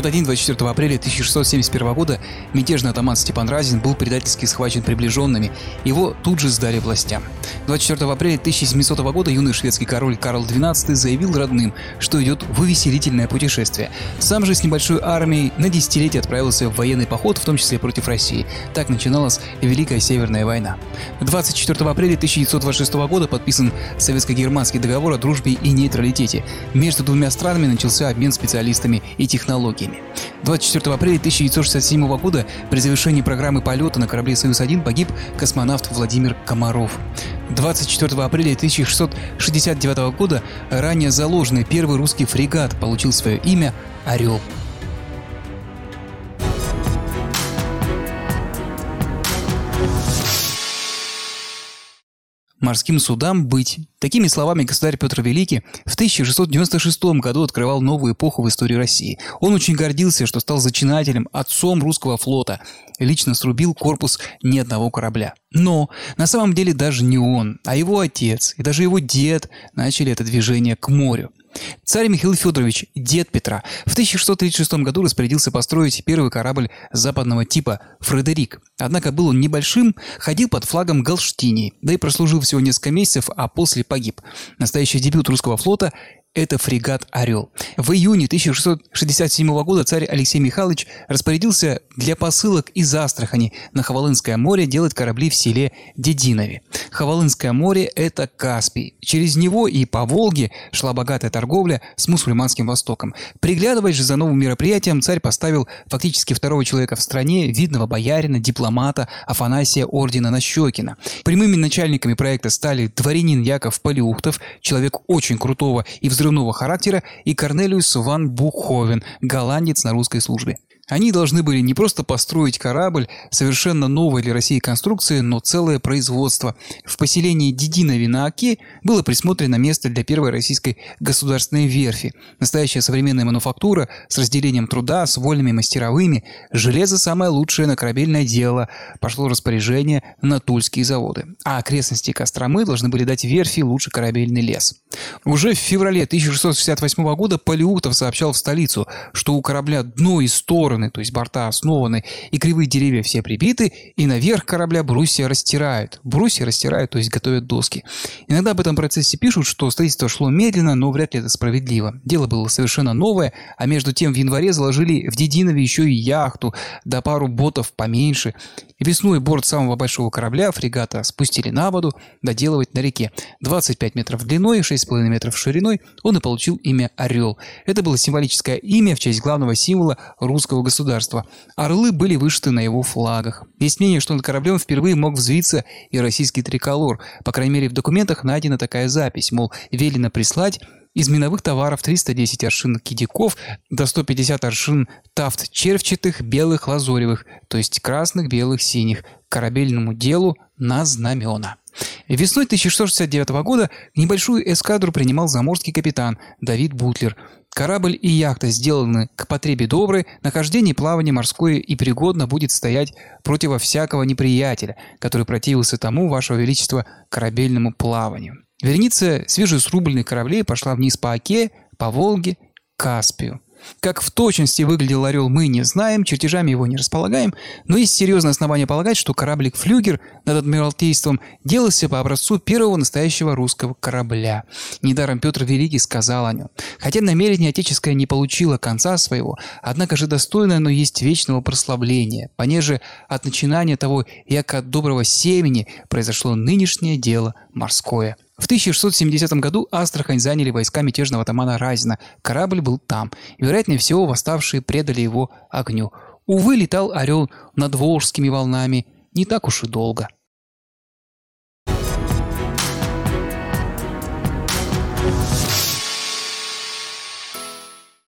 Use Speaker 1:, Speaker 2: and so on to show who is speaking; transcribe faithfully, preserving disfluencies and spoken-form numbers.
Speaker 1: этот день, двадцать четвёртого апреля тысяча шестьсот семьдесят первого года, мятежный атаман Степан Разин был предательски схвачен приближенными. Его тут же сдали властям. двадцать четвёртого апреля тысяча семисотого года юный шведский король Карл двенадцатый заявил родным, что идет в увеселительное путешествие. Сам же с небольшой армией на десятилетие отправился в военный поход, в том числе против России. Так начиналась Великая Северная война. двадцать четвёртого апреля тысяча девятьсот двадцать шестого года подписан советско-германский договор о дружбе и нейтралитете. Между двумя странами начался обмен специалистами и технологиями. двадцать четвёртого апреля тысяча девятьсот шестьдесят седьмого года при завершении программы полета на корабле «Союз один» погиб космонавт Владимир Комаров. двадцать четвёртого апреля тысяча шестьсот шестьдесят девятого года ранее заложенный первый русский фрегат получил свое имя «Орел». Морским судам быть. Такими словами государь Петр Великий в тысяча шестьсот девяносто шестом году открывал новую эпоху в истории России. Он очень гордился, что стал зачинателем, отцом русского флота. Лично срубил корпус ни одного корабля. Но на самом деле даже не он, а его отец и даже его дед начали это движение к морю. Царь Михаил Федорович, дед Петра, в тысяча шестьсот тридцать шестом году распорядился построить первый корабль западного типа «Фредерик». Однако был он небольшим, ходил под флагом Галштинии, да и прослужил всего несколько месяцев, а после погиб. Настоящий дебют русского флота – это фрегат «Орел». В июне тысяча шестьсот шестьдесят седьмого года царь Алексей Михайлович распорядился для посылок из Астрахани на Хвалынское море делать корабли в селе Дединове. Хвалынское море – это Каспий. Через него и по Волге шла богатая торговля с мусульманским Востоком. Приглядываясь же за новым мероприятием, царь поставил фактически второго человека в стране, видного боярина, дипломата Афанасия ордена Нащекина. Прямыми начальниками проекта стали дворянин Яков Полиухтов, человек очень крутого и взрывного взрывного характера, и Корнелиус ван Буховен, голландец на русской службе. Они должны были не просто построить корабль совершенно новой для России конструкции, но целое производство. В поселении Дединове на Оке было присмотрено место для первой российской государственной верфи. Настоящая современная мануфактура с разделением труда, с вольными мастеровыми. Железо самое лучшее на корабельное дело. Пошло распоряжение на тульские заводы. А окрестности Костромы должны были дать верфи лучший корабельный лес. Уже в феврале тысяча шестьсот шестьдесят восьмого года Полиухтов сообщал в столицу, что у корабля дно и стороны, то есть борта основаны, и кривые деревья все прибиты, и наверх корабля брусья растирают. Брусья растирают, то есть готовят доски. Иногда об этом процессе пишут, что строительство шло медленно, но вряд ли это справедливо. Дело было совершенно новое, а между тем в январе заложили в Дединове еще и яхту, да пару ботов поменьше. И весной борт самого большого корабля, фрегата, спустили на воду, доделывать на реке. двадцать пять метров длиной, шесть с половиной метров шириной, он и получил имя «Орел». Это было символическое имя в честь главного символа русского государства. Орлы были вышиты на его флагах. Есть мнение, что над кораблем впервые мог взвиться и российский триколор. По крайней мере, в документах найдена такая запись, мол, велено прислать из миновых товаров триста десять аршин кидиков до сто пятьдесят аршин тафт червчатых, белых, лазоревых, то есть красных, белых, синих, к корабельному делу на знамена. Весной тысяча шестьсот шестьдесят девятого года небольшую эскадру принимал заморский капитан Давид Бутлер. Корабль и яхта сделаны к потребе доброй, нахождение и плавание морское и пригодно будет стоять против всякого неприятеля, который противился тому, Вашего Величества, корабельному плаванию. Вереница свежесрубленных кораблей пошла вниз по Оке, по Волге, к Каспию. Как в точности выглядел «Орел», мы не знаем, чертежами его не располагаем, но есть серьезное основание полагать, что кораблик «Флюгер» над Адмиралтейством делался по образцу первого настоящего русского корабля. Недаром Петр Великий сказал о нем. Хотя намерение отеческое не получило конца своего, однако же достойное оно есть вечного прославления. Понеже от начинания того, яко от доброго семени, произошло нынешнее дело морское. В тысяча шестьсот семидесятом году Астрахань заняли войска мятежного атамана Разина. Корабль был там. Вероятнее всего, восставшие предали его огню. Увы, летал «Орел» над волжскими волнами не так уж и долго.